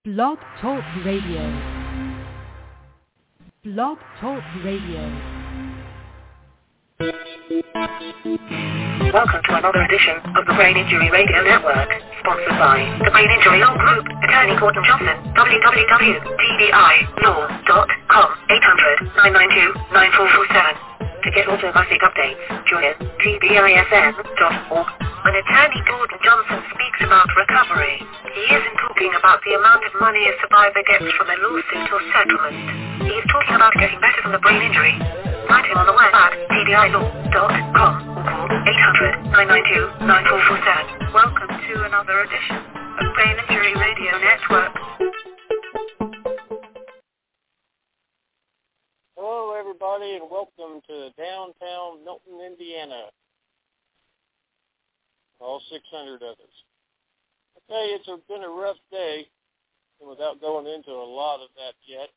Blog Talk Radio. Blog Talk Radio. Welcome to another edition of the Brain Injury Radio Network, sponsored by the Brain Injury Law Group, Attorney Gordon Johnson, www.tbilaw.com, 800-992-9447. To get automatic updates, join tbisn.org. When Attorney Gordon Johnson speaks about recovery, he isn't talking about the amount of money a survivor gets from a lawsuit or settlement. He is talking about getting better from the brain injury. Write him on the web at tbilaw.com or call 800-992-9447. Welcome to another edition of Brain Injury Radio Network. Hello, everybody, and welcome to downtown Milton, Indiana. All 600 of us. I tell you, it's been a rough day, and without going into a lot of that yet.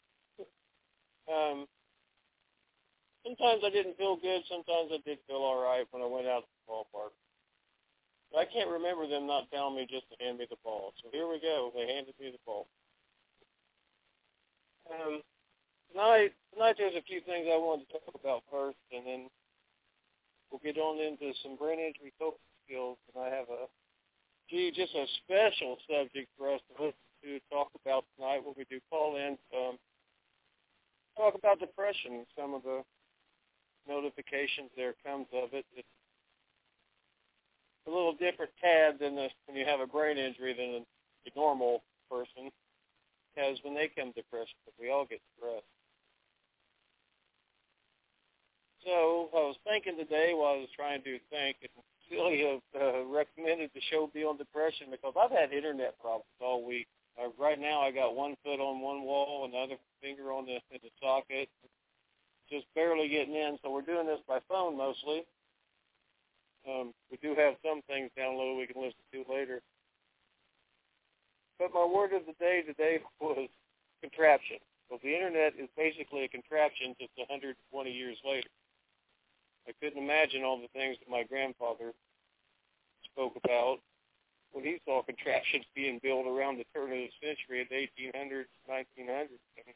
Sometimes I didn't feel good. Sometimes I did feel all right when I went out to the ballpark. But I can't remember them not telling me just to hand me the ball. So here we go. They handed me the ball. Tonight there's a few things I wanted to talk about first, and then we'll get on into some brain injury coping skills. And I have just a special subject for us to listen to talk about tonight when we do call-in. Talk about depression, some of the notifications there comes of it. It's a little different tad than when you have a brain injury than a normal person has when they come depression, but we all get stressed. So I was thinking today while I was trying to think, and Celia recommended the show be on depression because I've had internet problems all week. Right now I got one foot on one wall and the other finger in the socket, just barely getting in. So we're doing this by phone mostly. We do have some things downloaded we can listen to later. But my word of the day today was contraption. Well, the internet is basically a contraption just 120 years later. I couldn't imagine all the things that my grandfather spoke about when he saw contraptions being built around the turn of the century in the 1800s, 1900s.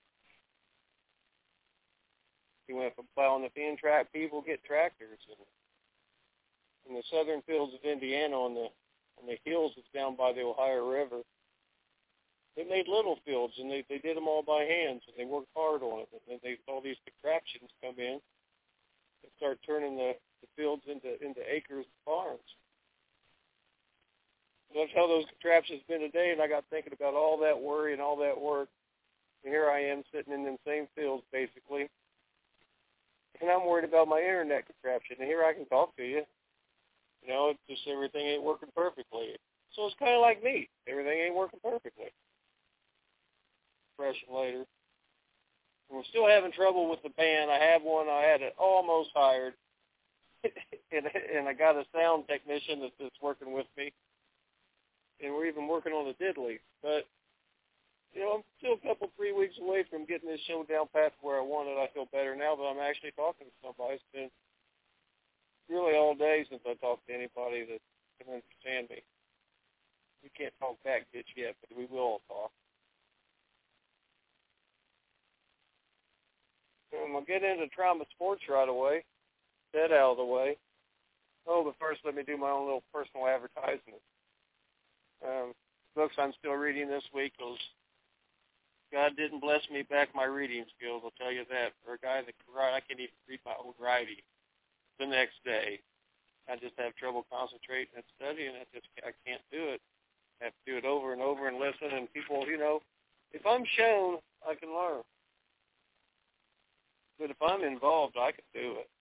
He went from plowing the thin track, people get tractors. And in the southern fields of Indiana, on the hills that's down by the Ohio River, they made little fields, and they did them all by hands, and they worked hard on it. And then they saw these contraptions come in and start turning the fields into acres and farms. That's how those contraptions been today, and I got thinking about all that worry and all that work. And here I am sitting in them same fields, basically. And I'm worried about my internet contraption. And here I can talk to you. You know, it's just everything ain't working perfectly. So it's kind of like me. Everything ain't working perfectly. Depression later. And we're still having trouble with the band. I have one. I had it almost hired. and I got a sound technician that's working with me. And we're even working on the diddly. But, you know, I'm still a couple, 3 weeks away from getting this show down past where I want it. I feel better now that I'm actually talking to somebody. It's been really all day since I talked to anybody that can understand me. We can't talk back just yet, but we will all talk. And we'll get into trauma sports right away. That out of the way. Oh, but first let me do my own little personal advertisement. Books I'm still reading this week. God didn't bless me back my reading skills, I'll tell you that. For a guy that can write, I can't even read my own writing the next day. I just have trouble concentrating and studying. I can't do it. I have to do it over and over and listen. And people, you know, if I'm shown, I can learn. But if I'm involved, I can do it.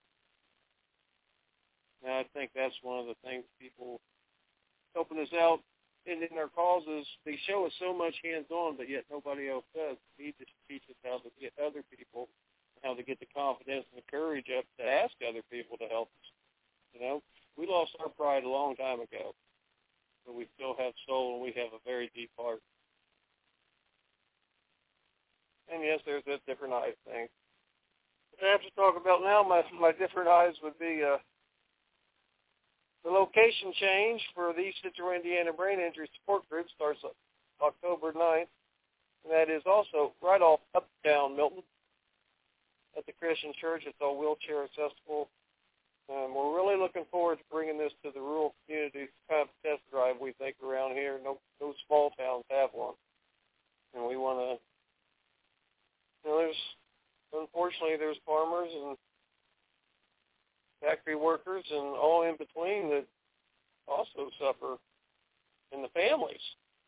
And I think that's one of the things people helping us out in their causes. They show us so much hands-on, but yet nobody else does. We just teach us how to get other people, how to get the confidence and the courage up to ask other people to help us. You know, we lost our pride a long time ago, but we still have soul and we have a very deep heart. And yes, there's that different eyes thing. What I have to talk about now, my different eyes would be the location change for the East Central Indiana Brain Injury Support Group starts October 9th. also right off uptown Milton at the Christian Church. It's all wheelchair accessible. We're really looking forward to bringing this to the rural communities, kind of test drive we think around here. No small towns have one. And we want to, unfortunately, there's farmers and factory workers and all in between that also suffer, and the families,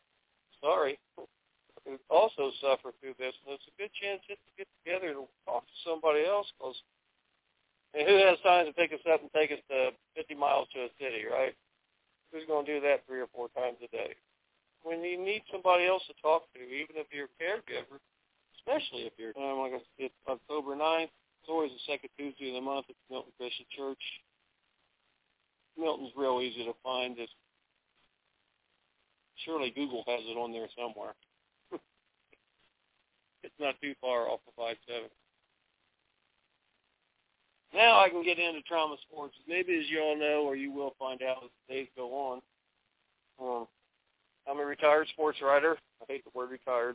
who also suffer through this. And it's a good chance just to get together and talk to somebody else, because who has time to pick us up and take us to 50 miles to a city, right? Who's going to do that 3 or 4 times a day? When you need somebody else to talk to, even if you're a caregiver, especially if you're, like I said, it's October 9th. It's always the second Tuesday of the month at the Milton Christian Church. Milton's real easy to find. Surely Google has it on there somewhere. It's not too far off of 5-7. Now I can get into trauma sports. Maybe as you all know, or you will find out as the days go on, I'm a retired sports writer. I hate the word retired.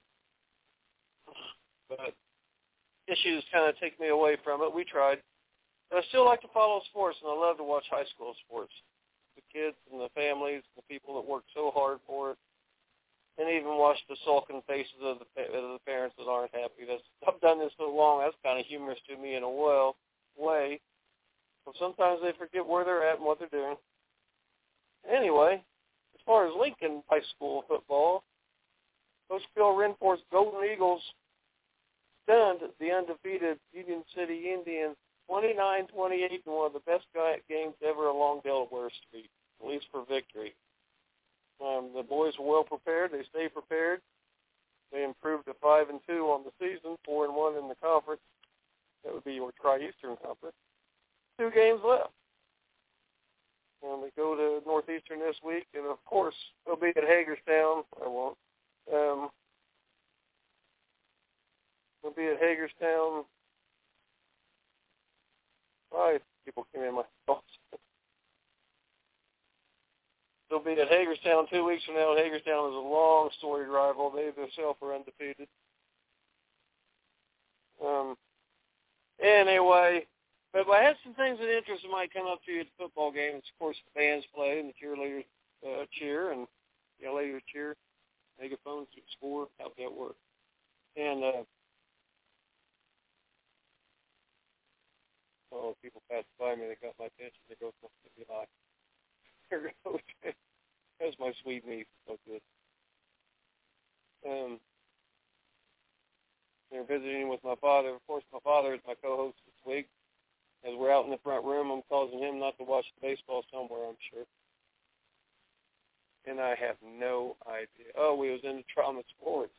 But issues kind of take me away from it. We tried. But I still like to follow sports, and I love to watch high school sports. The kids and the families, the people that work so hard for it, and even watch the sulking faces of the parents that aren't happy. I've done this so long, that's kind of humorous to me in a way. But sometimes they forget where they're at and what they're doing. Anyway, as far as Lincoln High School football, Coach Phil Renforth's Golden Eagles stunned the undefeated Union City Indians 29-28 in one of the best games ever along Delaware Street, at least for victory. The boys were well prepared. They stayed prepared. They improved to 5-2 on the season, 4-1 in the conference. That would be your Tri-Eastern Conference. 2 games left. And we go to Northeastern this week, and of course, they'll be at Hagerstown. I won't. We'll be at Hagerstown. People came in my thoughts. They'll be at Hagerstown 2 weeks from now. Hagerstown is a long storied rival. They themselves are undefeated. Anyway, but I had some things that interest that might come up to you at the football games. Of course, the bands play and the cheerleaders cheer, and the ladies cheer. Megaphones score. How'd that work? And people pass by me. They got my attention. They go, "Be high." There goes. That's my sweet niece. So good. They're visiting with my father. Of course, my father is my co-host this week. As we're out in the front room, I'm causing him not to watch the baseball somewhere, I'm sure. And I have no idea. We was into trauma sports.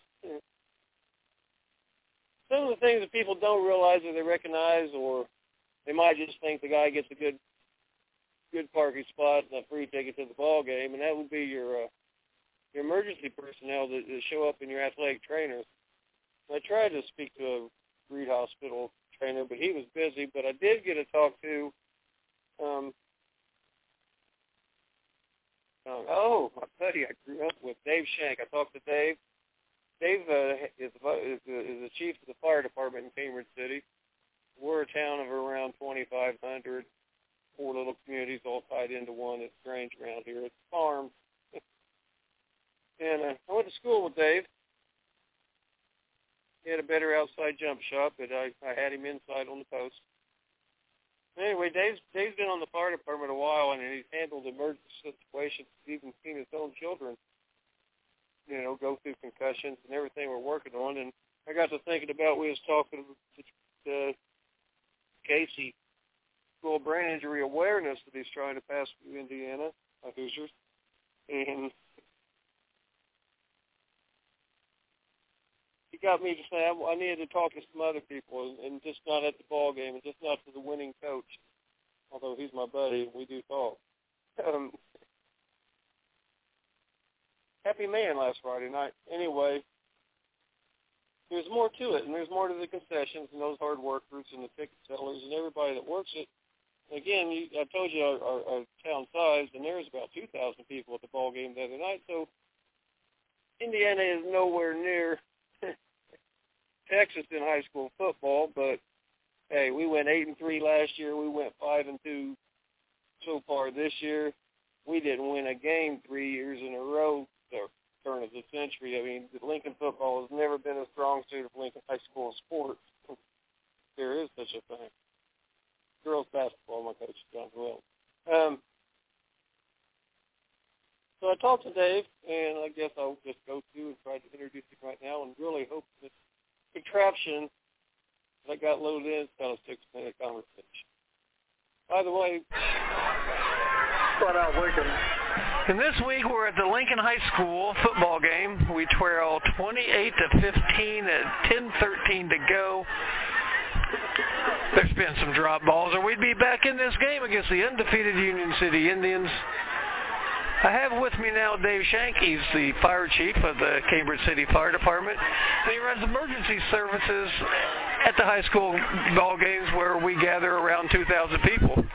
Some of the things that people don't realize or they recognize, or they might just think the guy gets a good parking spot and a free ticket to the ball game, and that would be your emergency personnel that show up in your athletic trainers. I tried to speak to a Reed Hospital trainer, but he was busy. But I did get to talk to, my buddy I grew up with, Dave Shank. I talked to Dave. Dave is the chief of the fire department in Cambridge City. We're a town of around 2,500, 4 little communities all tied into one. It's strange around here. It's a farm. And I went to school with Dave. He had a better outside jump shot, but I had him inside on the post. Anyway, Dave's been on the fire department a while, and he's handled emergency situations. He's even seen his own children, go through concussions and everything we're working on. And I got to thinking about, we was talking to Casey, school brain injury awareness that he's trying to pass through Indiana, Hoosiers. And he got me to say I needed to talk to some other people, and just not at the ball game, and just not to the winning coach. Although he's my buddy, we do talk. Happy man last Friday night. Anyway, there's more to it, and there's more to the concessions and those hard workers and the ticket sellers and everybody that works it. Again, I told you our town size, and there was about 2,000 people at the ball game the other night. So Indiana is nowhere near Texas in high school football, but hey, we went 8-3 last year. We went 5-2 so far this year. We didn't win a game 3 years in a row. The turn of the century. I mean, Lincoln football has never been a strong suit of Lincoln high school sports. There is such a thing. Girls basketball, my coach, John Will. So I talked to Dave, and I guess I'll just go through and try to introduce him right now, and really hope this contraption that got loaded in is about a 6-minute conversation. By the way, start out Lincoln. And this week we're at the Lincoln High School football game. We trail 28-15 at 10:13 to go. There's been some drop balls, or we'd be back in this game against the undefeated Union City Indians. I have with me now Dave Shank. He's the fire chief of the Cambridge City Fire Department. And he runs emergency services at the high school ball games where we gather around 2,000 people.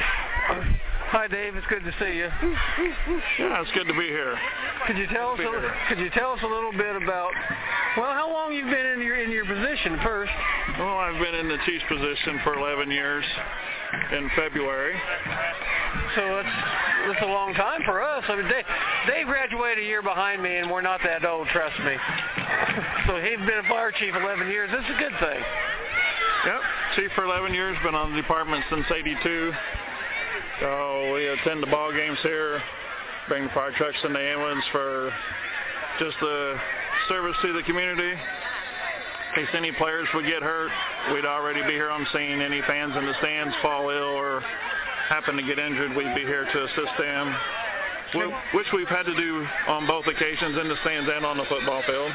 Hi, Dave. It's good to see you. Yeah, it's good to be here. Could you tell us a little bit about, well, how long you've been in your position first? Well, I've been in the chief's position for 11 years in February. So that's a long time for us. I mean, Dave graduated a year behind me, and we're not that old, trust me. So he's been a fire chief 11 years. That's a good thing. Yep, chief for 11 years, been on the department since '82. So we attend the ball games here, bring the fire trucks and the ambulance for just the service to the community. In case any players would get hurt, we'd already be here on scene. Any fans in the stands fall ill or happen to get injured, we'd be here to assist them, which we've had to do on both occasions in the stands and on the football field.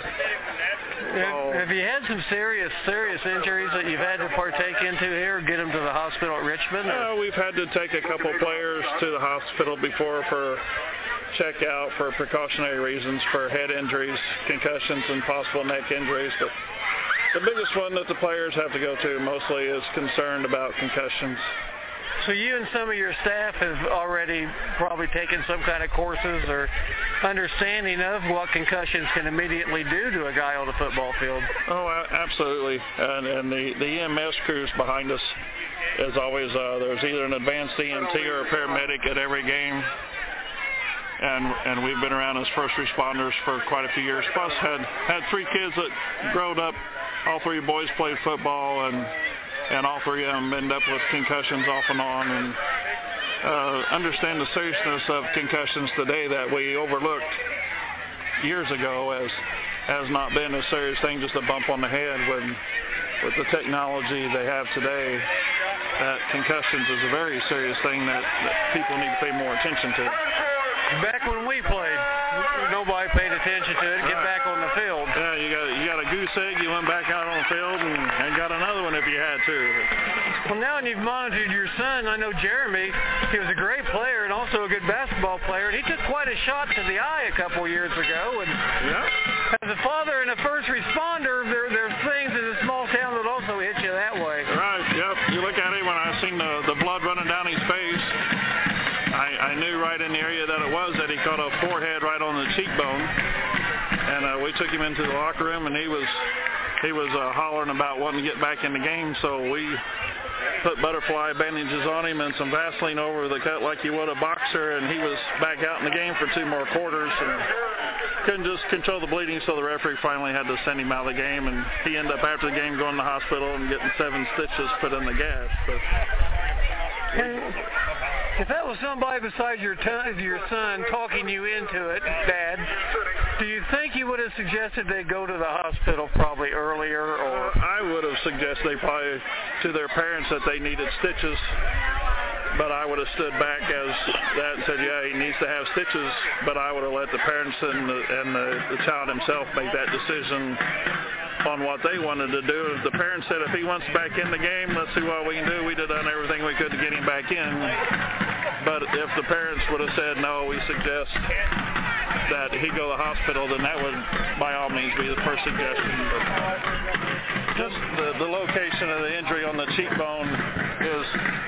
Have you had some serious injuries that you've had to partake into here, get them to the hospital at Richmond? We've had to take a couple players to the hospital before for check-out for precautionary reasons for head injuries, concussions, and possible neck injuries. But the biggest one that the players have to go to mostly is concerned about concussions. So you and some of your staff have already probably taken some kind of courses or understanding of what concussions can immediately do to a guy on the football field. Oh, absolutely. And the EMS crews behind us is always, there's either an advanced EMT or a paramedic at every game. And we've been around as first responders for quite a few years. Plus had 3 kids that growed up. All 3 boys played football, and all 3 of them end up with concussions off and on, and understand the seriousness of concussions today that we overlooked years ago as not being a serious thing, just a bump on the head. With the technology they have today, that concussions is a very serious thing that people need to pay more attention to. Back when we played, nobody paid attention to it. Get back on the field. Yeah, you got a goose egg. You went back out on the field and got another one if you had to. Well, now you've monitored your son. I know Jeremy. He was a great player and also a good basketball player. And he took quite a shot to the eye a couple years ago. And as a father and a first responder, there's things in a small town that also hit you that way. Right. Yep. You look at him when I seen the blood running down his face. I knew right in the area that it was that he caught a forehead right on the cheekbone, and we took him into the locker room, and he was hollering about wanting to get back in the game. So we put butterfly bandages on him and some Vaseline over the cut like you would a boxer, and he was back out in the game for 2 more quarters and couldn't just control the bleeding. So the referee finally had to send him out of the game, and he ended up after the game going to the hospital and getting 7 stitches put in the gas. But if that was somebody besides your son talking you into it, Dad, do you think you would have suggested they go to the hospital probably earlier? Or I would have suggested probably to their parents that they needed stitches, but I would have stood back as that and said, yeah, he needs to have stitches, but I would have let the parents and the child himself make that decision on what they wanted to do. If the parents said, if he wants back in the game, let's see what we can do. We'd have done everything we could to get him back in. But if the parents would have said, no, we suggest that he go to the hospital, then that would, by all means, be the first suggestion. But just the location of the injury on the cheekbone is,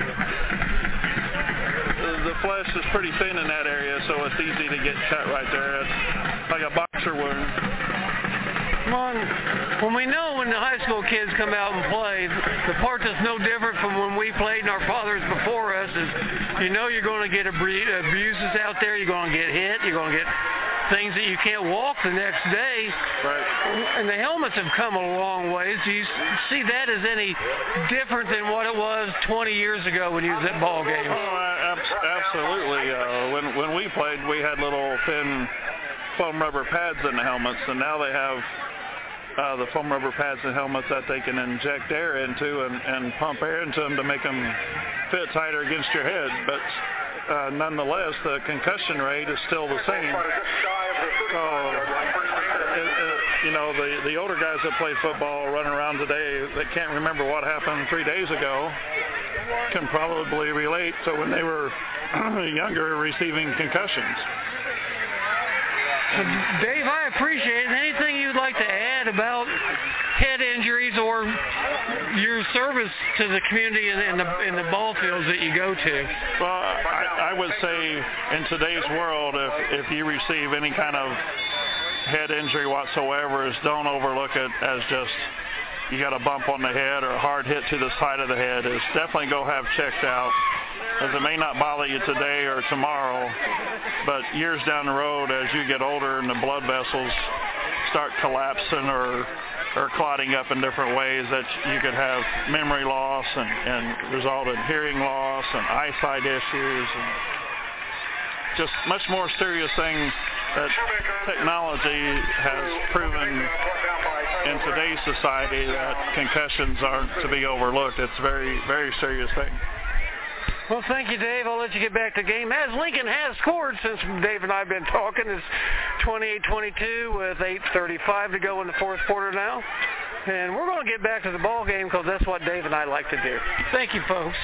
the flesh is pretty thin in that area, so it's easy to get cut right there. It's like a boxer wound. when we know when the high school kids come out and play, the part that's no different from when we played and our fathers before us is, you know, you're going to get abuses out there, you're going to get hit, you're going to get things that you can't walk the next day. Right. And the helmets have come a long ways. Do you see that as any different than what it was 20 years ago when you was at ball games? Oh, absolutely. When we played, we had little thin foam rubber pads in the helmets, and now they have the foam rubber pads and helmets that they can inject air into and pump air into them to make them fit tighter against your head. But nonetheless, the concussion rate is still the same. You know, the older guys that play football running around today that can't remember what happened 3 days ago can probably relate to when they were younger receiving concussions. Dave, I appreciate it. Anything you'd like to add about head injuries or your service to the community in the ball fields that you go to? Well, I would say in today's world, if you receive any kind of head injury whatsoever, is don't overlook it as just you got a bump on the head or a hard hit to the side of the head. Is definitely go have checked out, as it may not bother you today or tomorrow, but years down the road as you get older and the blood vessels start collapsing or clotting up in different ways, that you could have memory loss and result in hearing loss and eyesight issues and just much more serious things that technology has proven in today's society that concussions aren't to be overlooked. It's a very, very serious thing. Well, thank you, Dave. I'll let you get back to the game. As Lincoln has scored since Dave and I have been talking, it's 28-22 with 8:35 to go in the fourth quarter now. And we're going to get back to the ball game because that's what Dave and I like to do. Thank you, folks.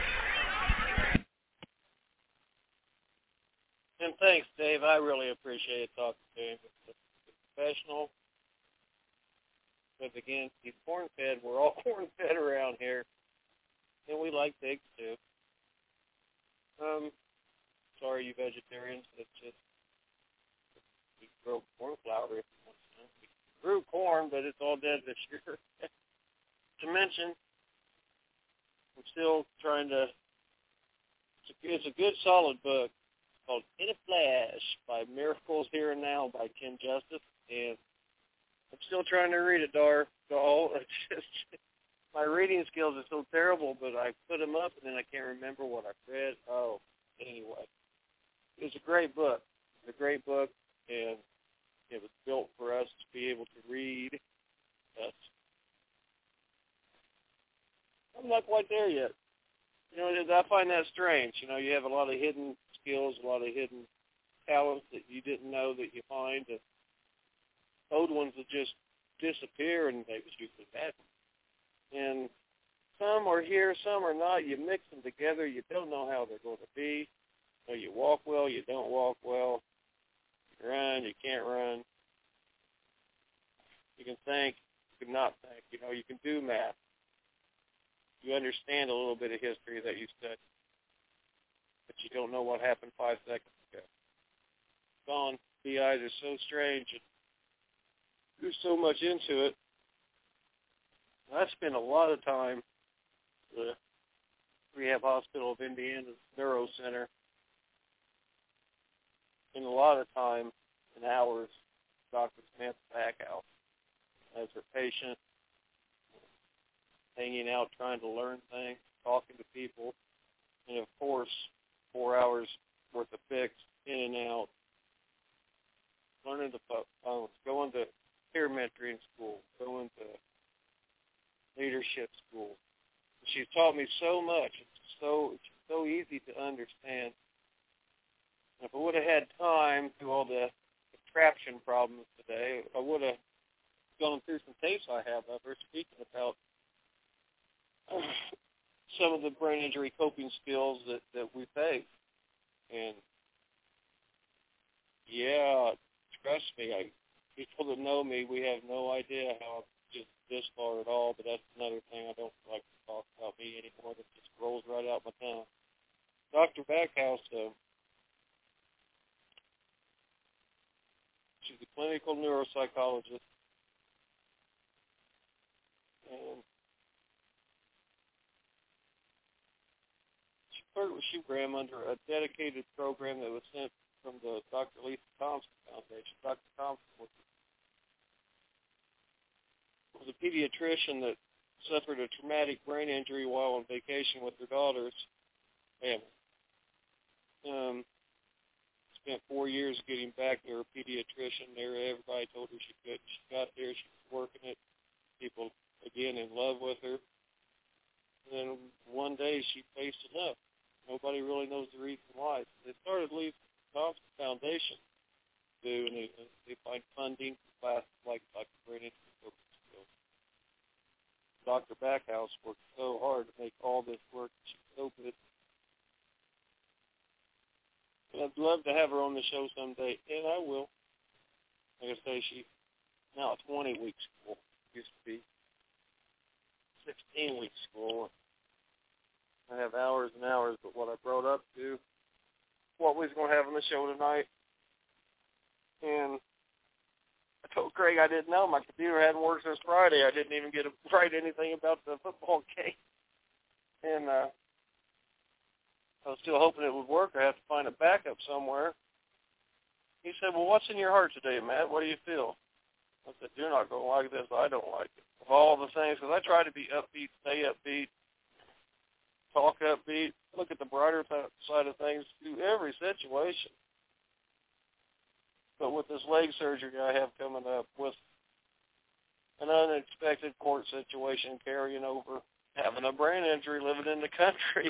And thanks, Dave. I really appreciate talking to him. It's professional. But again, he's corn-fed. We're all corn-fed around here. And we like pigs, too. Sorry, you vegetarians. It's just, we grow corn flour if you want to. We grew corn, but it's all dead this year. To mention, I'm still trying to, it's a good, solid book. Called In a Flash by Miracles Here and Now by Ken Justice, and I'm still trying to read it, Dar. My reading skills are so terrible, but I put them up and then I can't remember what I read. Oh, anyway, it's a great book. It's a great book, and it was built for us to be able to read. I'm not quite there yet. You know, I find that strange. You know, you have a lot of hidden skills, a lot of hidden talents that you didn't know that you find, and old ones that just disappear, and they was usually bad. And some are here, some are not. You mix them together. You don't know how they're going to be. You know, you walk well, you don't walk well. You run, you can't run. You can think, you can not think. You know, you can do math. You understand a little bit of history that you studied, but you don't know what happened 5 seconds ago. Gone. BIs are so strange, and there's so much into it. I spent a lot of time at the Rehab Hospital of Indiana's Neuro Center, and a lot of time and hours Dr. Smith's back house as her patient, hanging out, trying to learn things, talking to people, and of course, 4 hours worth of fix, in and out, learning the phones, going to peer mentoring school, going to leadership school. She's taught me so much. It's so easy to understand. If I would have had time through all the contraption problems today, I would have gone through some tapes I have of her speaking about some of the brain injury coping skills that we face. And, yeah, trust me, people that know me, we have no idea how just this far at all, but that's another thing I don't like to talk about me anymore. That just rolls right out my tongue. Dr. Backhouse, she's a clinical neuropsychologist. And she ran under a dedicated program that was sent from the Dr. Lisa Thompson Foundation. Dr. Thompson was a pediatrician that suffered a traumatic brain injury while on vacation with her daughter's family. Spent 4 years getting back to her pediatrician there. Everybody told her she couldn't. She got there. She was working it. People, again, in love with her. And then one day she faced enough. Nobody really knows the reason why. So they started Lisa Thompson Foundation to do, and they find funding for classes like brain injury coping skills. Dr. Backhouse worked so hard to make all this work. She opened it. And I'd love to have her on the show someday, and I will. Like I say, she's now a 20-week school. Used to be 16-week school. I have hours and hours, but what I brought up to what we was going to have on the show tonight, and I told Craig I didn't know. My computer hadn't worked since Friday. I didn't even get to write anything about the football game. And I was still hoping it would work. I have to find a backup somewhere. He said, well, what's in your heart today, Matt? What do you feel? I said, you're not going to like this. I don't like it. Of all the things, because I try to be upbeat, stay upbeat, talk upbeat, look at the brighter side of things through every situation. But with this leg surgery I have coming up, with an unexpected court situation carrying over, having a brain injury, living in the country,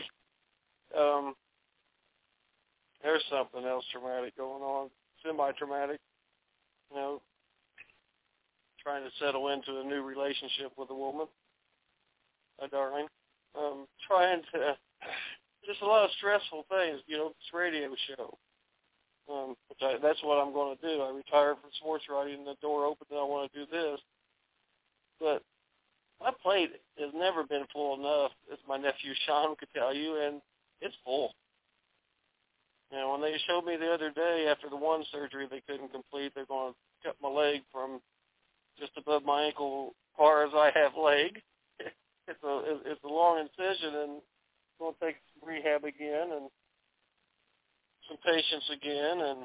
there's something else traumatic going on, semi-traumatic, you know, trying to settle into a new relationship with a woman, a darling, trying to, just a lot of stressful things, you know, this radio show. That's what I'm going to do. I retired from sports writing, and the door opened, and I want to do this. But my plate has never been full enough, as my nephew Sean could tell you, and it's full. You know, when they showed me the other day after the one surgery they couldn't complete, they're going to cut my leg from just above my ankle, far as I have leg. It's a long incision, and it's going to take some rehab again and some patience again, and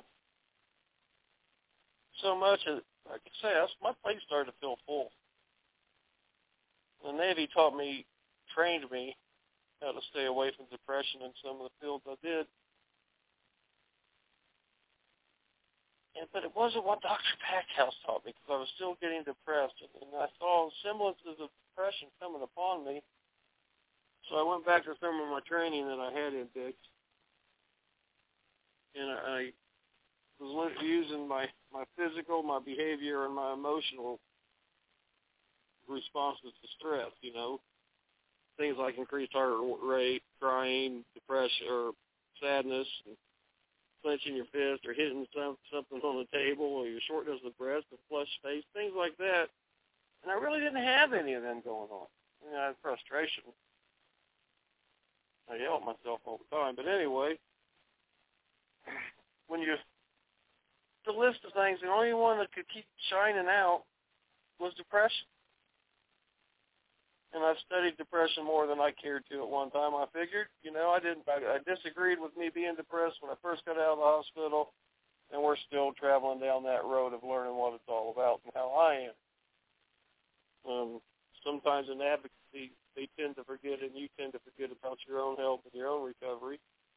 so much. Like I say, my plate started to feel full. The Navy trained me how to stay away from depression in some of the fields I did. But it wasn't what Dr. Backhouse taught me, because I was still getting depressed, and I saw semblances of depression coming upon me. So I went back to some of my training that I had in Dix, and I was using my physical, my behavior, and my emotional responses to stress, you know. Things like increased heart rate, crying, depression, or sadness, and clenching your fist, or hitting something on the table, or your shortness of breath, a flushed face, things like that. And I really didn't have any of them going on. I mean, I had frustration. I yell at myself all the time. But anyway, the list of things, the only one that could keep shining out was depression. And I've studied depression more than I cared to at one time. I figured, you know, I disagreed with me being depressed when I first got out of the hospital, and we're still traveling down that road of learning what it's all about and how I am. Sometimes in advocacy, they tend to forget, and you tend to forget about your own health and your own recovery.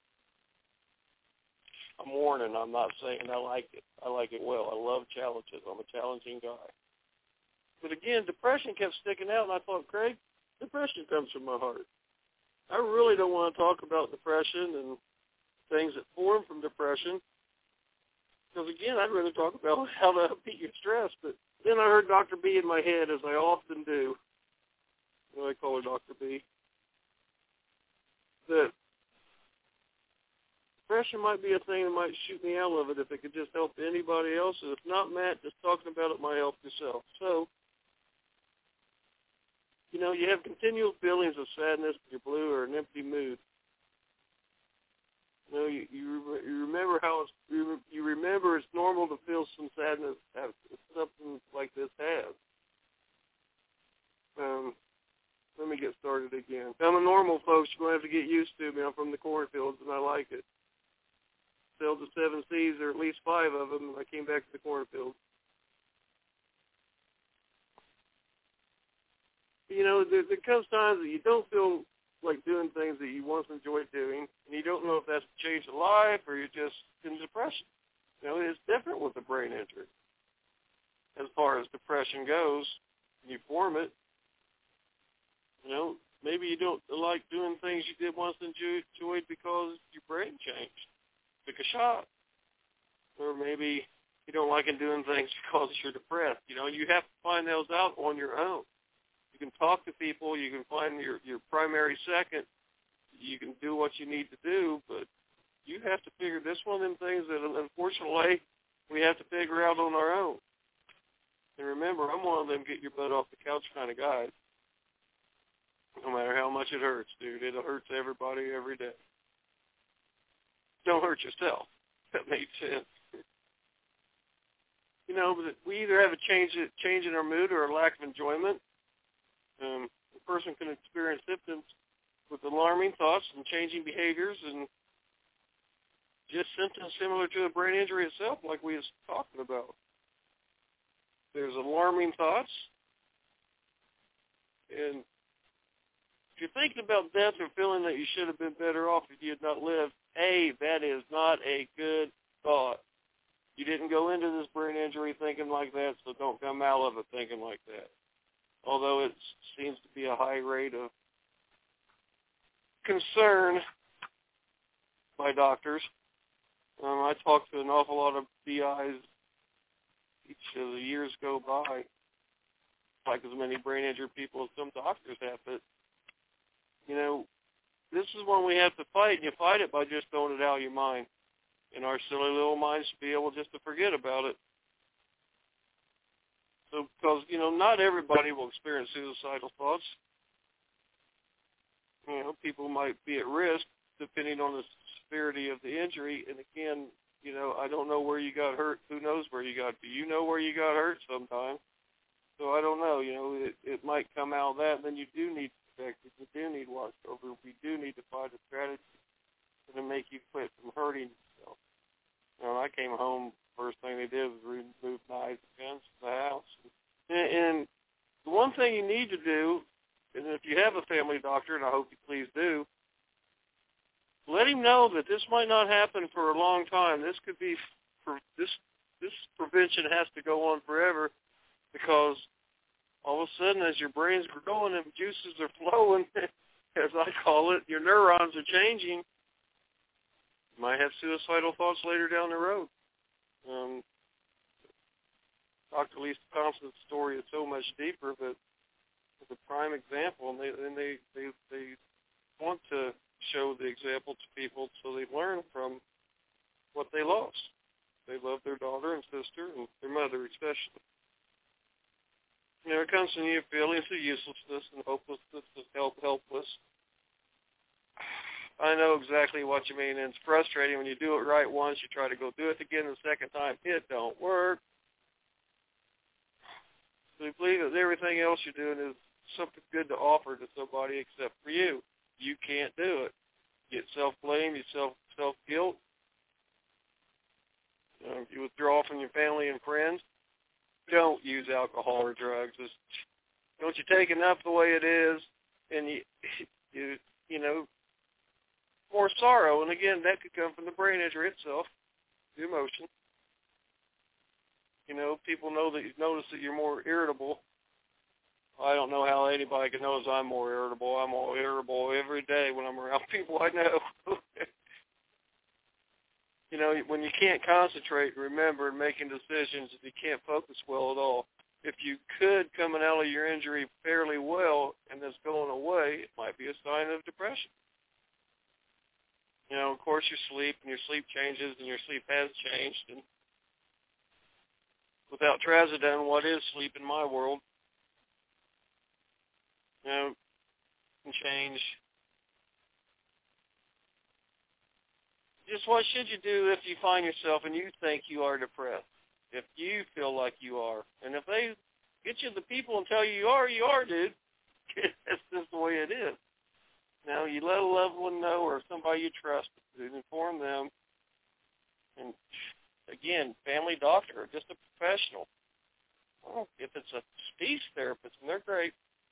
I'm warning, I'm not saying I like it. I like it well. I love challenges. I'm a challenging guy. But again, depression kept sticking out, and I thought, Craig, depression comes from my heart. I really don't want to talk about depression and things that form from depression, because, again, I'd rather talk about how to beat your stress. But then I heard Dr. B in my head, as I often do. You know, I call her Dr. B. That depression might be a thing that might shoot me out of it if it could just help anybody else. And if not, Matt, just talking about it might help yourself. So, you know, you have continual feelings of sadness, you're blue, or an empty mood. You know, you remember you remember it's normal to feel some sadness after something like this has. me get started again. I'm a normal, folks. You're going to have to get used to me. I'm from the cornfields, and I like it. Sailed the 7 seas, or at least 5 of them, and I came back to the cornfields. You know, there comes times that you don't feel like doing things that you once enjoyed doing, and you don't know if that's a change of life or you're just in depression. You know, it's different with a brain injury. As far as depression goes, you form it. You know, maybe you don't like doing things you did once enjoyed because your brain changed, took a shot. Or maybe you don't like doing things because you're depressed. You know, you have to find those out on your own. You can talk to people. You can find your primary second. You can do what you need to do, but you have to figure this one of them things that, unfortunately, we have to figure out on our own. And remember, I'm one of them get your butt off the couch kind of guys. No matter how much it hurts, dude. It hurts everybody every day. Don't hurt yourself. That makes sense. You know, but we either have a change in our mood or a lack of enjoyment. A person can experience symptoms with alarming thoughts and changing behaviors and just symptoms similar to a brain injury itself, like we was talking about. There's alarming thoughts, and if you're thinking about death or feeling that you should have been better off if you had not lived, that is not a good thought. You didn't go into this brain injury thinking like that, so don't come out of it thinking like that. Although it seems to be a high rate of concern by doctors. I talk to an awful lot of DIs each of the years go by, like as many brain injured people as some doctors have. But, you know, this is one we have to fight, and you fight it by just throwing it out of your mind. And our silly little minds should be able just to forget about it. So, because, you know, not everybody will experience suicidal thoughts. You know, people might be at risk depending on the severity of the injury. And again, you know, I don't know where you got hurt. Who knows where you got? Do you know where you got hurt sometime? So I don't know. You know, it might come out of that. And then you do need protection. You do need watched over. We do need to find a strategy to make you quit from hurting yourself. You know, I came home, first thing they did was remove knives and guns from the house. And the one thing you need to do, and if you have a family doctor, and I hope you please do, let him know that this might not happen for a long time. This could be, this prevention has to go on forever, because all of a sudden as your brain's growing and juices are flowing, as I call it, your neurons are changing, you might have suicidal thoughts later down the road. Dr. Lisa Thompson's story is so much deeper, but it's a prime example, and they want to show the example to people so they learn from what they lost. They love their daughter and sister and their mother especially. You know, it comes from you feelings of uselessness and hopelessness and helpless. I know exactly what you mean, and it's frustrating when you do it right once, you try to go do it again the second time, it don't work. So you believe that everything else you're doing is something good to offer to somebody except for you. You can't do it. You get self-blame, you self-guilt. You withdraw from your family and friends. Don't use alcohol or drugs. Don't you take enough the way it is, and you know, more sorrow. And again, that could come from the brain injury itself, the emotion. You know, people notice that you're more irritable. I don't know how anybody can notice I'm more irritable. I'm more irritable every day when I'm around people I know. You know, when you can't concentrate, remember, making decisions, if you can't focus well at all, if you could coming out of your injury fairly well and it's going away, it might be a sign of depression. You know, of course, your sleep changes, and your sleep has changed. And without trazodone, what is sleep in my world? You know, can change. Just what should you do if you find yourself and you think you are depressed? If you feel like you are. And if they get you the people and tell you are, dude. That's is the way it is. Now, you let a loved one know or somebody you trust, inform them. And, again, family doctor or just a professional. Well, if it's a speech therapist, and they're great,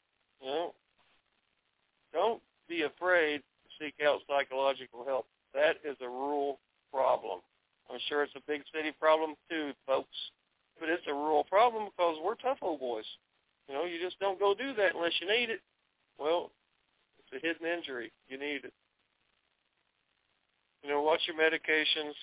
don't be afraid to seek out psychological help. That is a rural problem. I'm sure it's a big city problem too, folks, but it's a rural problem because we're tough old boys. You just don't go do that unless you need it. Well, it's a hidden injury. You need it. Watch your medications.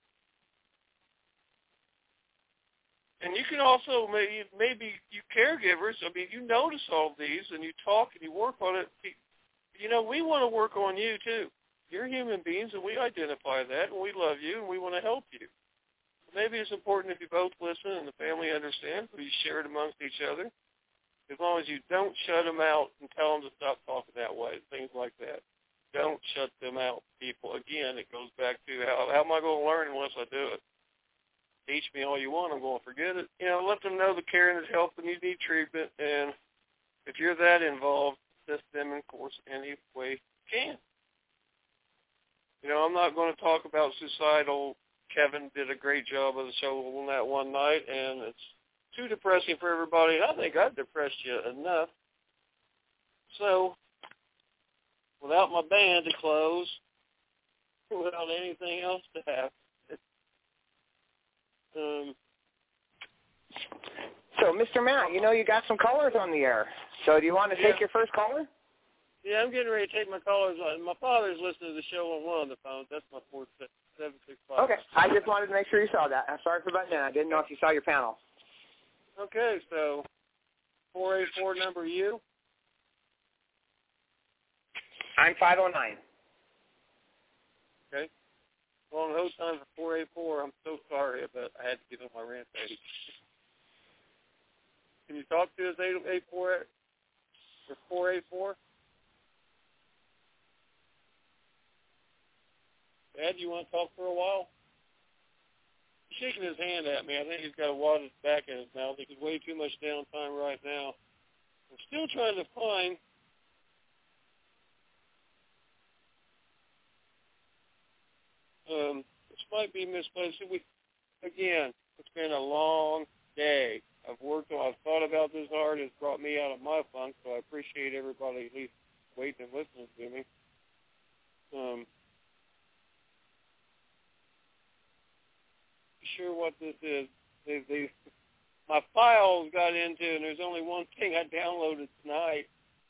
And you can also, maybe you caregivers, you notice all these and you talk and you work on it. We want to work on you too. You're human beings and we identify that and we love you and we want to help you. Maybe it's important if you both listen and the family understands, so you share it amongst each other. As long as you don't shut them out and tell them to stop talking that way, things like that. Don't shut them out, people. Again, it goes back to how am I going to learn unless I do it? Teach me all you want, I'm going to forget it. Let them know the care is helping you need treatment, and if you're that involved, assist them in course any way you can. I'm not going to talk about suicidal. Kevin did a great job of the show on that one night, and it's too depressing for everybody. I think I've depressed you enough. So, without my band to close, without anything else to happen, So, Mr. Matt, you got some callers on the air. So do you want to take your first caller? Yeah, I'm getting ready to take my callers on. My father's listening to the show on one of the phones. That's my 4765. Okay, I just wanted to make sure you saw that. I'm sorry for butting in. I didn't know if you saw your panel. Okay, so 484 number you? I'm 509. Okay. Well, on the host time for 484, I'm so sorry, but I had to get on my rant page. Can you talk to us, 884 or 484? Dad, you want to talk for a while? He's shaking his hand at me. I think he's got a wad back in his mouth. He's way too much downtime right now. I'm still trying to find this might be misplaced. Again, it's been a long day. I've thought about this hard. It's brought me out of my funk, so I appreciate everybody at least waiting and listening to me. Sure what this is. My files got into, and there's only one thing I downloaded tonight.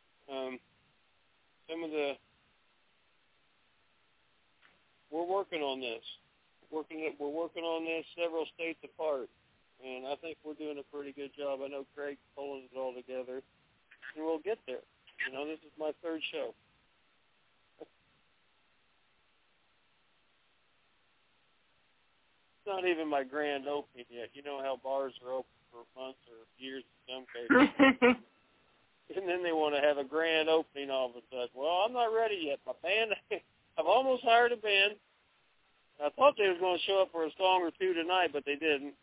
We're working on this. We're working on this several states apart, and I think we're doing a pretty good job. I know Craig's pulling it all together, and we'll get there. This is my third show. It's not even my grand opening yet. You know how bars are open for months or years in some cases. And then they want to have a grand opening all of a sudden. Well, I'm not ready yet. My band, I've almost hired a band. I thought they was going to show up for a song or two tonight, but they didn't.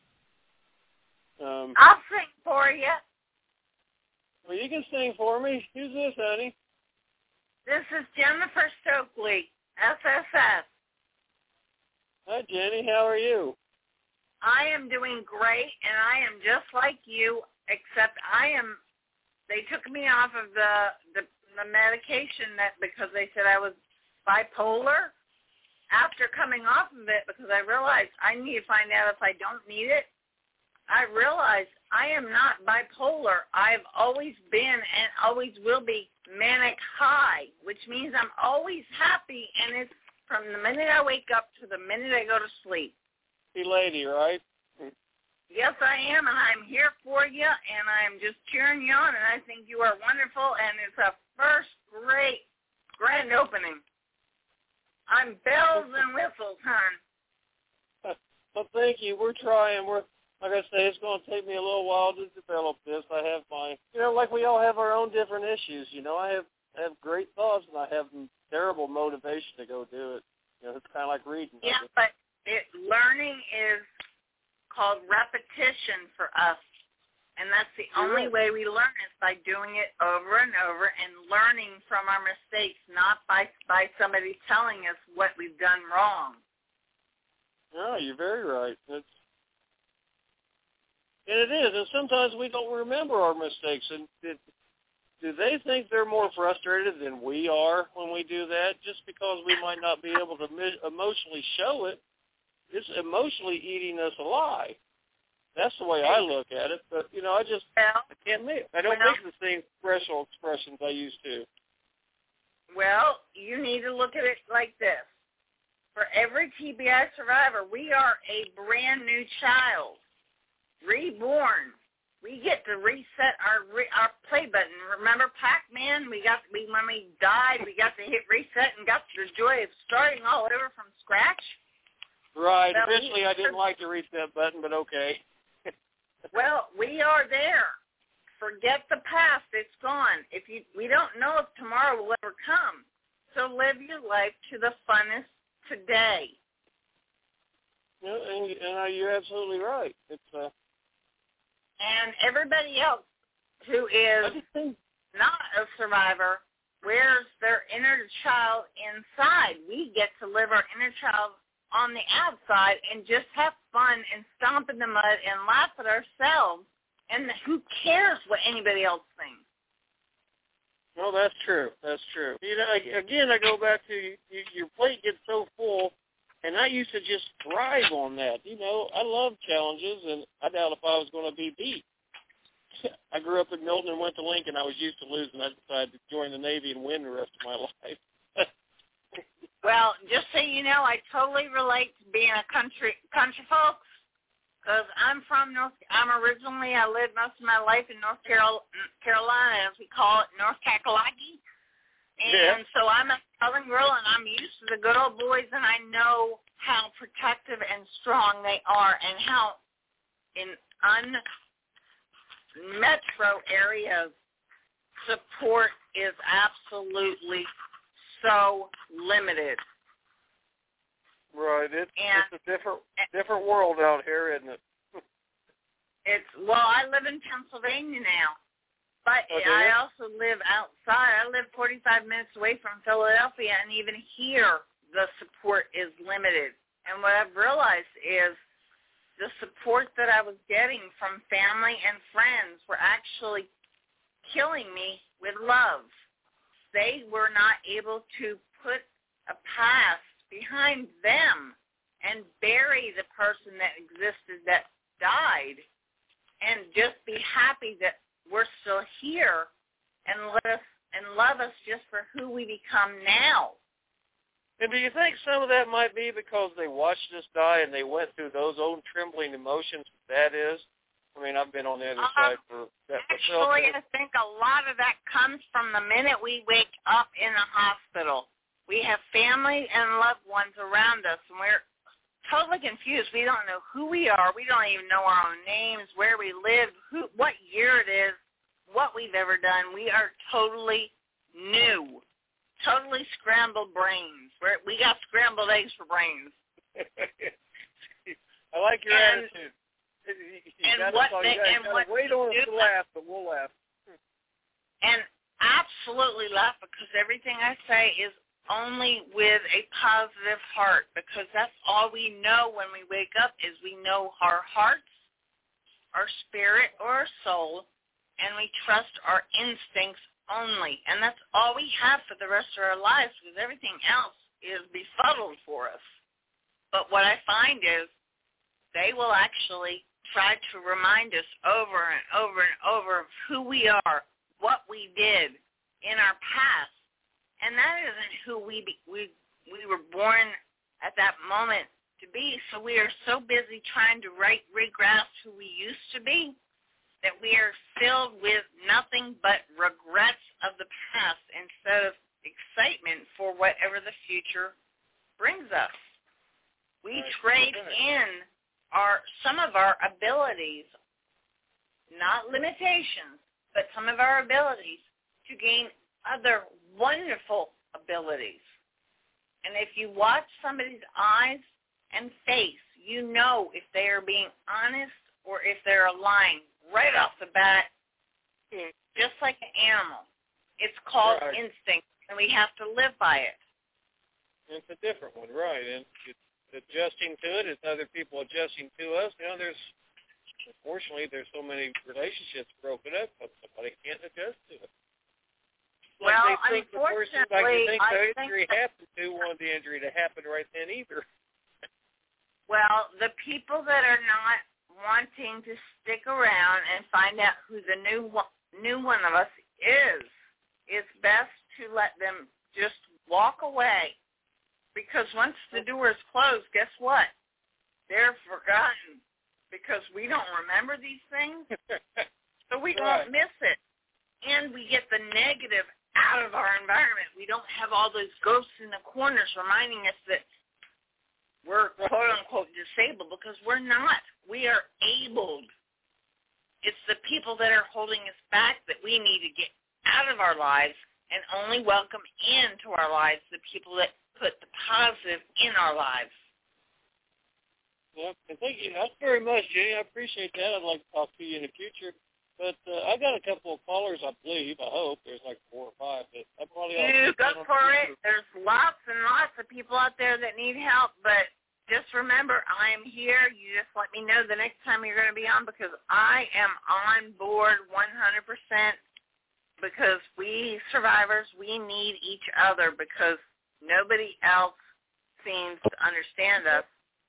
I'll sing for you. Well, you can sing for me. Who's this, honey? This is Jennifer Stokely, SSS. Hi, Jenny. How are you? I am doing great, and I am just like you, except they took me off of the medication because they said I was bipolar. After coming off of it, because I realized I need to find out if I don't need it, I realized I am not bipolar. I've always been and always will be manic high, which means I'm always happy, and it's from the minute I wake up to the minute I go to sleep. Hey, lady, right? Yes, I am, and I'm here for you, and I'm just cheering you on, and I think you are wonderful, and it's a first great grand opening. I'm bells and whistles, hon. Well, thank you. We're trying. Like I say, it's going to take me a little while to develop this. I have like we all have our own different issues. I have great thoughts, and I have terrible motivation to go do it. It's kind of like reading. Yeah, but learning is called repetition for us. And that's the only way we learn is by doing it over and over and learning from our mistakes, not by somebody telling us what we've done wrong. No, you're very right. And it is. And sometimes we don't remember our mistakes. And do they think they're more frustrated than we are when we do that? Just because we might not be able to emotionally show it, it's emotionally eating us alive. That's the way I look at it. But, you know, I can't make I don't make the same special expressions I used to. Well, you need to look at it like this. For every TBI survivor, we are a brand new child, reborn. We get to reset our play button. Remember Pac-Man? When we died, we got to hit reset and got the joy of starting all over from scratch. Right. Well, eventually, I didn't like the reset button, but okay. Well, we are there. Forget the past; it's gone. We don't know if tomorrow will ever come. So live your life to the funnest today. Yeah, and you're absolutely right. It's and everybody else who is not a survivor wears their inner child inside. We get to live our inner child on the outside and just have fun and stomp in the mud and laugh at ourselves. And who cares what anybody else thinks? Well, that's true. That's true. You know, again, I go back to your plate gets so full, and I used to just thrive on that. You know, I love challenges, and I doubt if I was going to be beat. I grew up in Milton and went to Lincoln. I was used to losing. I decided to join the Navy and win the rest of my life. Well, just so you know, I totally relate to being a country folks, because I lived most of my life in North Carolina, as we call it, North Kakalaki. And so I'm a Southern girl, and I'm used to the good old boys, and I know how protective and strong they are, and how in metro areas support is absolutely so limited. Right. It's a different world out here, isn't it? I live in Pennsylvania now, but I also live outside. I live 45 minutes away from Philadelphia, and even here the support is limited. And what I've realized is the support that I was getting from family and friends were actually killing me with love. They were not able to put a past behind them and bury the person that existed that died and just be happy that we're still here and love us just for who we become now. And do you think some of that might be because they watched us die and they went through those own trembling emotions that is? I mean, I've been on the other side for that myself. Actually, I think a lot of that comes from the minute we wake up in a hospital. We have family and loved ones around us, and we're totally confused. We don't know who we are. We don't even know our own names, where we live, what year it is, what we've ever done. We are totally new, totally scrambled brains. We got scrambled eggs for brains. I like your attitude. Wait on us to laugh, but we'll laugh. And absolutely laugh, because everything I say is only with a positive heart, because that's all we know when we wake up is we know our hearts, our spirit, or our soul, and we trust our instincts only. And that's all we have for the rest of our lives, because everything else is befuddled for us. But what I find is they will actually try to remind us over and over and over of who we are, what we did in our past. And that isn't who we were born at that moment to be. So we are so busy trying to regrasp who we used to be that we are filled with nothing but regrets of the past instead of excitement for whatever the future brings us. We trade in some of our abilities, not limitations, but some of our abilities to gain other wonderful abilities. And if you watch somebody's eyes and face, you know if they are being honest or if they're lying right off the bat, just like an animal. It's called Right. instinct, and we have to live by it. It's a different one, right? And it's adjusting to it. It's other people adjusting to us. Unfortunately, there's so many relationships broken up, but somebody can't adjust to it. Well, they think the person, like unfortunately, they think I the think injury happened to want the injury to happen right then either. Well, the people that are not wanting to stick around and find out who the new one of us is, it's best to let them just walk away. Because once the door is closed, guess what? They're forgotten because we don't remember these things, so we won't miss it. And we get the negative out of our environment. We don't have all those ghosts in the corners reminding us that we're quote-unquote disabled, because we're not. We are abled. It's the people that are holding us back that we need to get out of our lives and only welcome into our lives the people that put the positive in our lives. Well, thank you. That's very much, Jenny. I appreciate that. I'd like to talk to you in the future. But I got a couple of callers, I believe. I hope. There's like 4 or 5. But I probably You go for it. There's lots and lots of people out there that need help. But just remember, I am here. You just let me know the next time you're going to be on, because I am on board 100%. Because we survivors, we need each other, because nobody else seems to understand us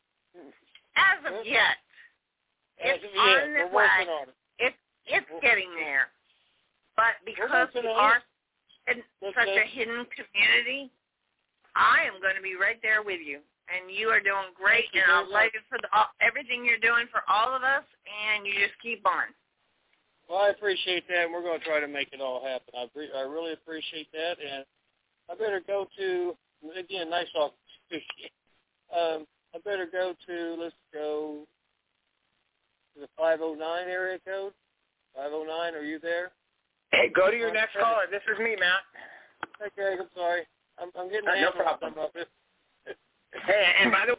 as of yet. It's on the way. It's getting there. But because we are in such a hidden community, I am going to be right there with you. And you are doing great, and I'll love you for everything you're doing for all of us, and you just keep on. Well, I appreciate that, and we're going to try to make it all happen. I really appreciate that, and I better go to, again, nice talking to you. I better go to, let's go to the 509 area code. 509, are you there? Hey, go to your next caller. This is me, Matt. Hey, Greg, I'm sorry. I'm getting no problem. Hey, and by the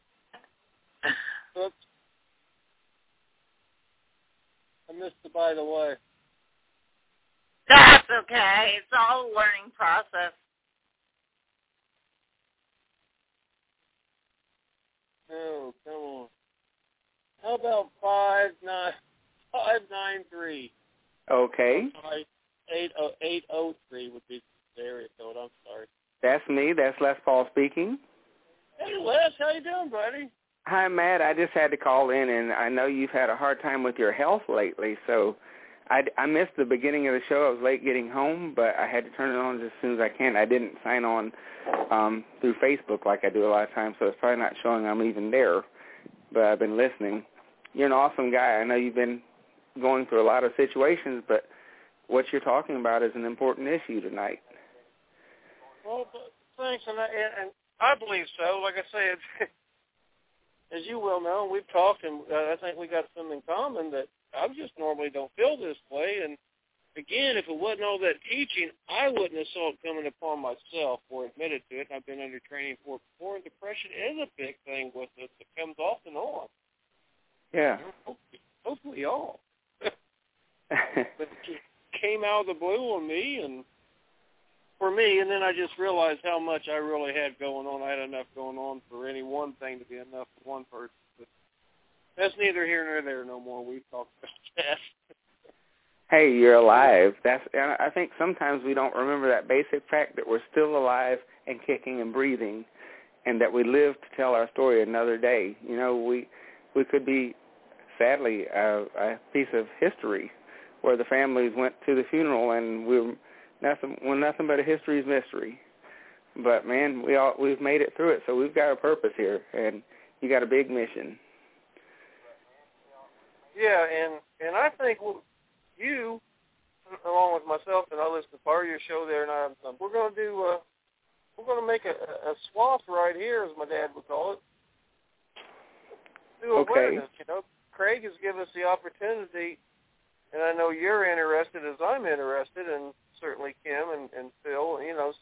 way, oops. I missed the by the way. That's okay. It's all a learning process. Oh, come on. How about 593? okay. 803 would be the area code. I'm sorry. That's me. That's Les Paul speaking. Hey, Les, how you doing, buddy? Hi, Matt. I just had to call in, and I know you've had a hard time with your health lately, so I missed the beginning of the show. I was late getting home, but I had to turn it on as soon as I can. I didn't sign on through Facebook like I do a lot of times, so it's probably not showing I'm even there, but I've been listening. You're an awesome guy. I know you've been going through a lot of situations, but what you're talking about is an important issue tonight. Well, thanks, and I believe so. Like I said, as you well know, we've talked, and I think we got something in common, that I just normally don't feel this way. And again, if it wasn't all that teaching, I wouldn't have saw it coming upon myself or admitted to it. And I've been under training for it before. And depression is a big thing with us that comes off and on. Yeah. Hopefully all. But it came out of the blue on me, and for me, and then I just realized how much I really had going on. I had enough going on for any one thing to be enough for one person. But that's neither here nor there no more. We've talked about that. Hey, you're alive. I think sometimes we don't remember that basic fact that we're still alive and kicking and breathing, and that we live to tell our story another day. You know, we could be, sadly, a piece of history where the families went to the funeral and we're nothing but a history's mystery. But man, we've made it through it, so we've got a purpose here, and you got a big mission. Yeah, and I think you, along with myself, and I listen to part of your show there, and we're going to make a swath right here, as my dad would call it. Do awareness, you know. Craig has given us the opportunity, and I know you're interested as I'm interested, and certainly Kim and Phil, you know,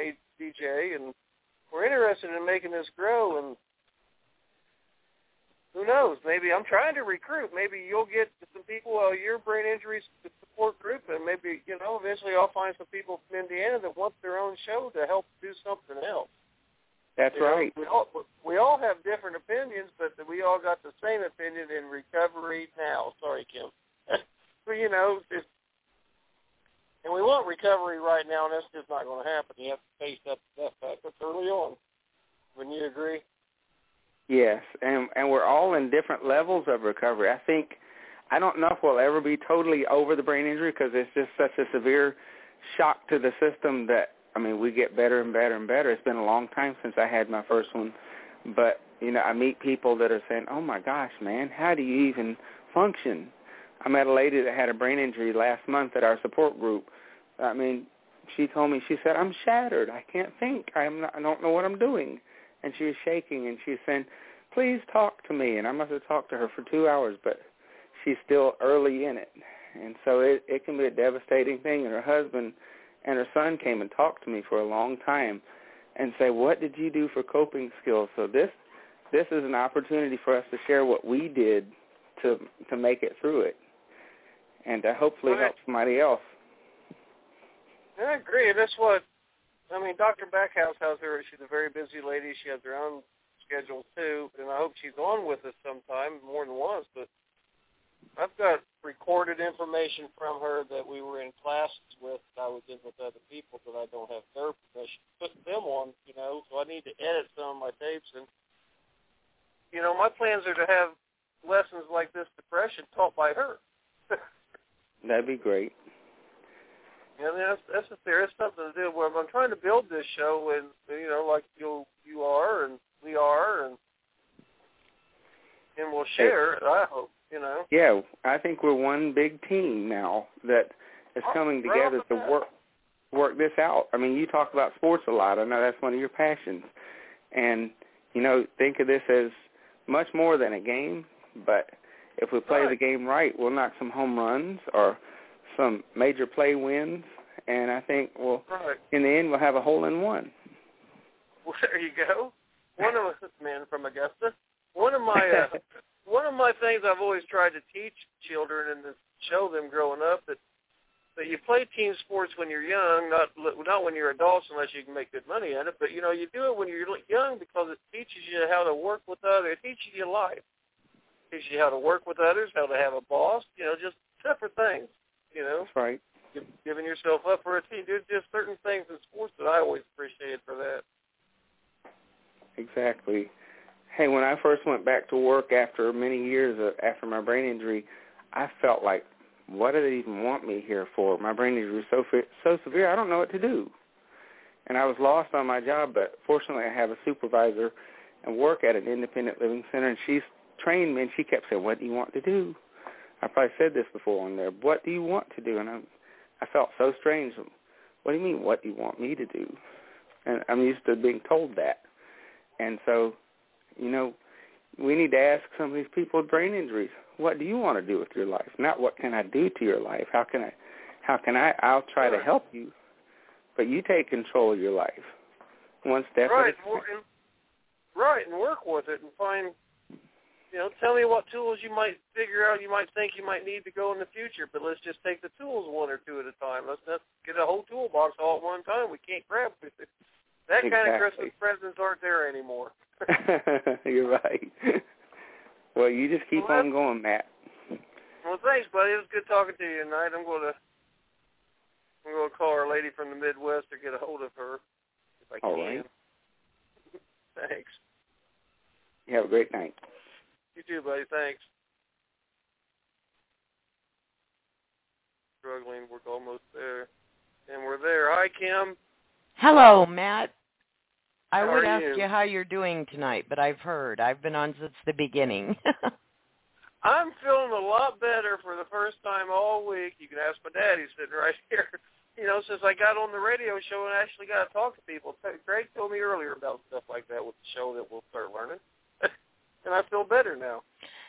DJ, and we're interested in making this grow. And who knows? Maybe I'm trying to recruit. Maybe you'll get some people, your brain injuries support group, and maybe, eventually I'll find some people from Indiana that want their own show to help do something else. That's right. We all have different opinions, but we all got the same opinion in recovery now. Sorry, Kim. But, and we want recovery right now, and that's just not going to happen. You have to face up to that fact. That's early on. Wouldn't you agree? Yes, and we're all in different levels of recovery. I don't know if we'll ever be totally over the brain injury because it's just such a severe shock to the system that, we get better and better and better. It's been a long time since I had my first one, but, I meet people that are saying, oh, my gosh, man, how do you even function? I met a lady that had a brain injury last month at our support group. She told me, she said, I'm shattered. I can't think. I don't know what I'm doing. And she was shaking, and she was saying, please talk to me. And I must have talked to her for 2 hours, but she's still early in it. And so it can be a devastating thing. And her husband and her son came and talked to me for a long time and say, what did you do for coping skills? So this is an opportunity for us to share what we did to make it through it and to hopefully help somebody else. I agree. That's what, Dr. Backhouse she's a very busy lady. She has her own schedule, too, and I hope she's on with us sometime, more than once, but I've got recorded information from her that we were in classes with. I was in with other people, but I don't have their permission to put them on, so I need to edit some of my tapes. And, my plans are to have lessons like this depression taught by her. That'd be great. That's something to do with. I'm trying to build this show, and, like you are, and we are, and we'll share, I hope. Yeah, I think we're one big team now that is coming together to work this out. You talk about sports a lot. I know that's one of your passions. And, think of this as much more than a game, but if we play the game right, we'll knock some home runs or some major play wins, and I think, in the end, we'll have a hole-in-one. Well, there you go. One of us, man from Augusta, one of my things I've always tried to teach children and to show them growing up that you play team sports when you're young, not when you're adults unless you can make good money at it, but, you do it when you're young because it teaches you how to work with others. It teaches you life. It teaches you how to work with others, how to have a boss, just separate things, That's right. Giving yourself up for a team. There's just certain things in sports that I always appreciated for that. Exactly. Hey, when I first went back to work after many years after my brain injury, I felt like, what do they even want me here for? My brain injury was so severe, I don't know what to do. And I was lost on my job, but fortunately I have a supervisor and work at an independent living center, and she's trained me, and she kept saying, what do you want to do? I probably said this before on there, what do you want to do? And I felt so strange. What do you mean, what do you want me to do? And I'm used to being told that. And so, we need to ask some of these people with brain injuries, what do you want to do with your life? Not what can I do to your life? I'll try to help you, but you take control of your life. One step at a time. Right, and work with it and find, tell me what tools you might figure out you might think you might need to go in the future, but let's just take the tools one or two at a time. Let's not get a whole toolbox all at one time. We can't grab it. That kind of Christmas presents aren't there anymore. You're right. Well, you just keep on going, Matt. Well, thanks, buddy. It was good talking to you tonight. I'm going to call our lady from the Midwest to get a hold of her if I can. All right. Thanks. You have a great night. You too, buddy. Thanks. Struggling. We're almost there. And we're there. Hi, Kim. Hello, Matt. I How would are ask you how you're doing tonight, but I've heard. I've been on since the beginning. I'm feeling a lot better for the first time all week. You can ask my dad. He's sitting right here. Since I got on the radio show and actually got to talk to people. Greg told me earlier about stuff like that with the show that we'll start learning. And I feel better now.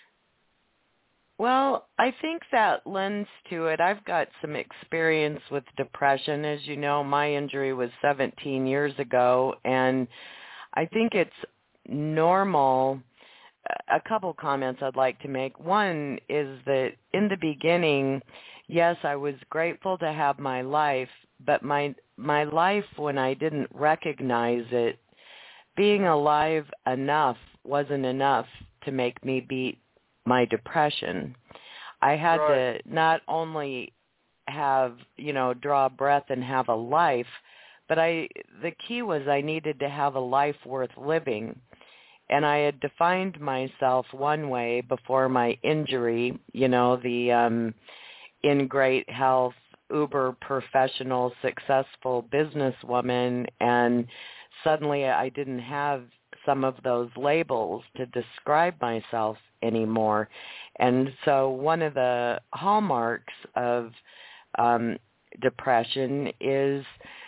Well, I think that lends to it. I've got some experience with depression. As you know, my injury was 17 years ago, and I think it's normal a couple comments I'd like to make. One is that in the beginning, yes, I was grateful to have my life, but my life, when I didn't recognize it, being alive enough wasn't enough to make me beat my depression. I had to not only have, draw breath and have a life, but the key was I needed to have a life worth living. And I had defined myself one way before my injury, the in great health, uber professional, successful businesswoman, and suddenly I didn't have some of those labels to describe myself anymore. And so one of the hallmarks of depression is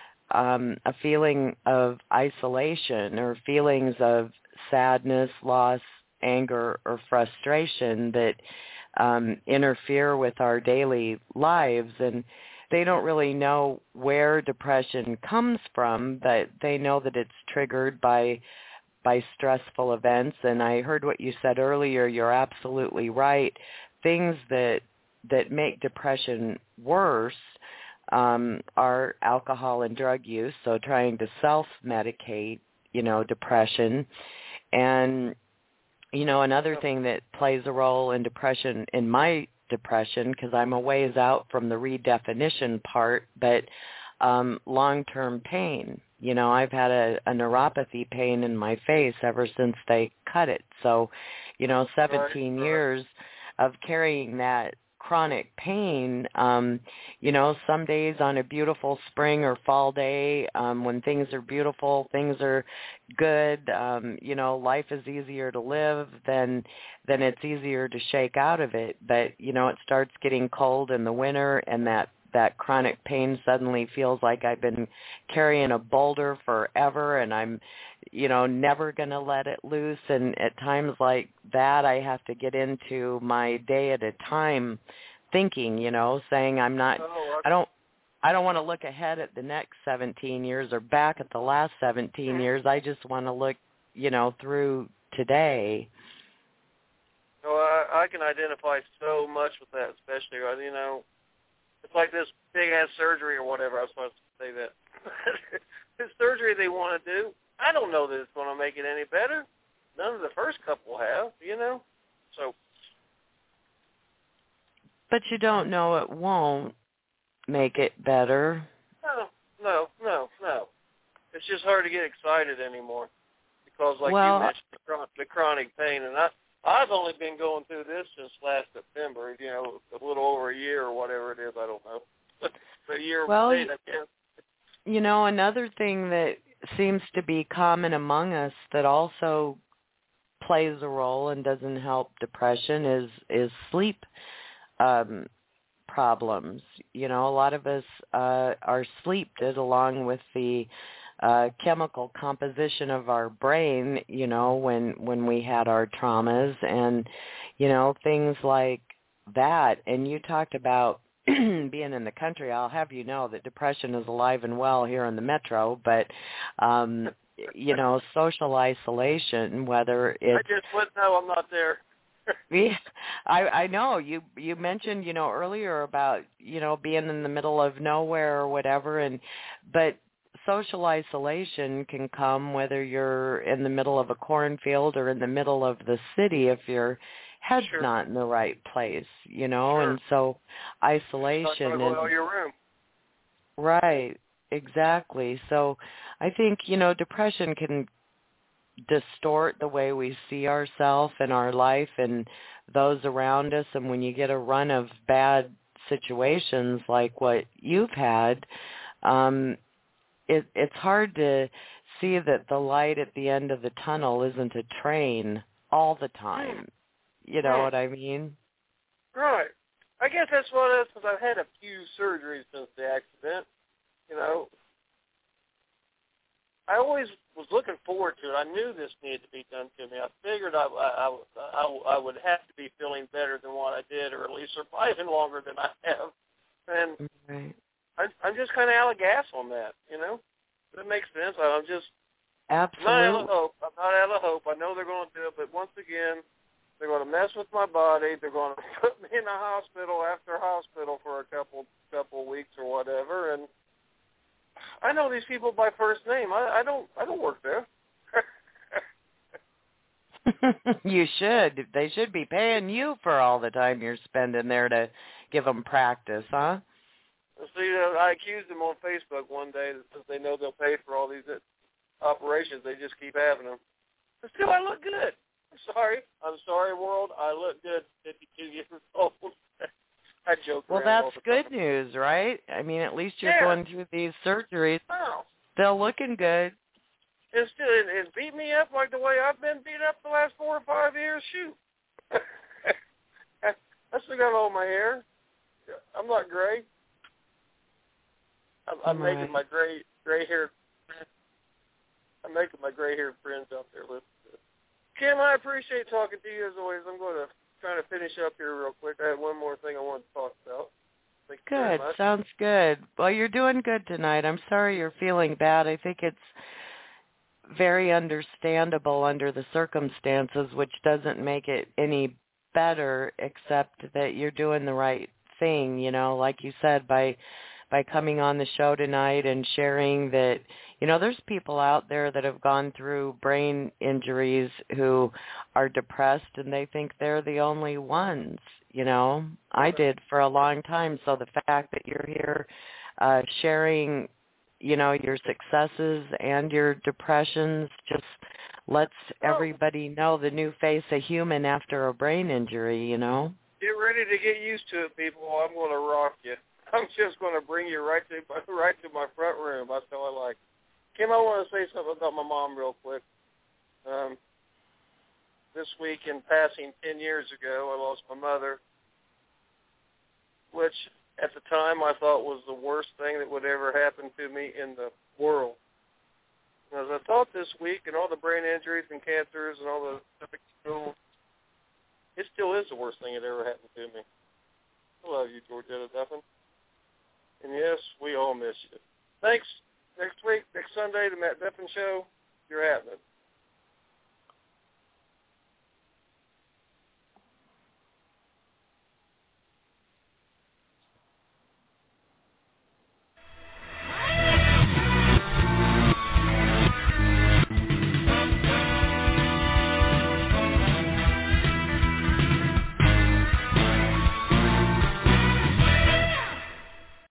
a feeling of isolation or feelings of sadness, loss, anger, or frustration that interfere with our daily lives. And they don't really know where depression comes from, but they know that it's triggered by stressful events. And I heard what you said earlier. You're absolutely right. Things that make depression worse are alcohol and drug use, so trying to self-medicate, depression. And, another thing that plays a role in depression, in my depression, because I'm a ways out from the redefinition part, but long-term pain. I've had a neuropathy pain in my face ever since they cut it. So, 17 years of carrying that chronic pain, some days on a beautiful spring or fall day, when things are beautiful, things are good, life is easier to live, then it's easier to shake out of it. But, it starts getting cold in the winter, and that chronic pain suddenly feels like I've been carrying a boulder forever, and I'm, never going to let it loose. And at times like that, I have to get into my day at a time thinking, saying I don't want to look ahead at the next 17 years or back at the last 17 years. I just want to look, through today. I can identify so much with that, especially, it's like this big-ass surgery or whatever. I was supposed to say that. This surgery they want to do, I don't know that it's going to make it any better. None of the first couple have, So. But you don't know it won't make it better. No. It's just hard to get excited anymore because, like you mentioned, the chronic pain. And I've only been going through this since last September, a little over a year or whatever it is. I don't know. A year of pain, I guess. Another thing that seems to be common among us that also plays a role and doesn't help depression is sleep problems. A lot of us are sleep-deprived along with the chemical composition of our brain, when we had our traumas and, things like that. And you talked about being in the country. I'll have you know that depression is alive and well here in the metro, but, social isolation, whether it's... I just wouldn't know I'm not there. Yeah, I know. You mentioned, earlier about, being in the middle of nowhere or whatever, but social isolation can come whether you're in the middle of a cornfield or in the middle of the city if your head's not in the right place, and so isolation is... your room. Right, exactly. So I think, depression can distort the way we see ourselves and our life and those around us, and when you get a run of bad situations like what you've had, it's hard to see that the light at the end of the tunnel isn't a train all the time. You know what I mean? Right. I guess that's what it is, because I've had a few surgeries since the accident. I always was looking forward to it. I knew this needed to be done to me. I figured I would have to be feeling better than what I did, or at least surviving longer than I have. And I'm just kind of out of gas on that, Does that make sense? I'm just Absolutely. I'm not out of hope. I know they're going to do it, but once again, they're going to mess with my body. They're going to put me in a hospital after hospital for a couple weeks or whatever. And I know these people by first name. I don't work there. You should. They should be paying you for all the time you're spending there to give them practice, huh? See, I accused them on Facebook one day that since they know they'll pay for all these operations, they just keep having them. But still, I look good. I'm sorry, world. I look good, 52 years old. I joke well, around all that's the time. good news, right? I mean, at least you're going through these surgeries. Oh. Still looking good. It's beat me up like the way I've been beat up the last 4 or 5 years. Shoot. I still got all my hair. I'm not gray. I'm making my gray hair. I'm making my gray haired friends out there listen to it. Kim, I appreciate talking to you as always. I'm going to try to finish up here real quick. I had one more thing I wanted to talk about. Thank you very much. Sounds good. Well, you're doing good tonight. I'm sorry you're feeling bad. I think it's very understandable under the circumstances, which doesn't make it any better, except that you're doing the right thing, you know, like you said, by coming on the show tonight and sharing that, you know, there's people out there that have gone through brain injuries who are depressed and they think they're the only ones, you know. I did for a long time, so the fact that you're here sharing, you know, your successes and your depressions just lets everybody know the new face of human after a brain injury, you know. Get ready to get used to it, people. I'm going to rock you. I'm just going to bring you right to my front room. That's how I like it. Kim, I want to say something about my mom real quick. This week in passing 10 years ago, I lost my mother, which at the time I thought was the worst thing that would ever happen to me in the world. And as I thought this week, and all the brain injuries and cancers and all the stuff, it still is the worst thing that ever happened to me. I love you, Georgetta Duffin. And yes, we all miss you. Thanks. Next week, next Sunday, the Matt Duffin Show. You're happening.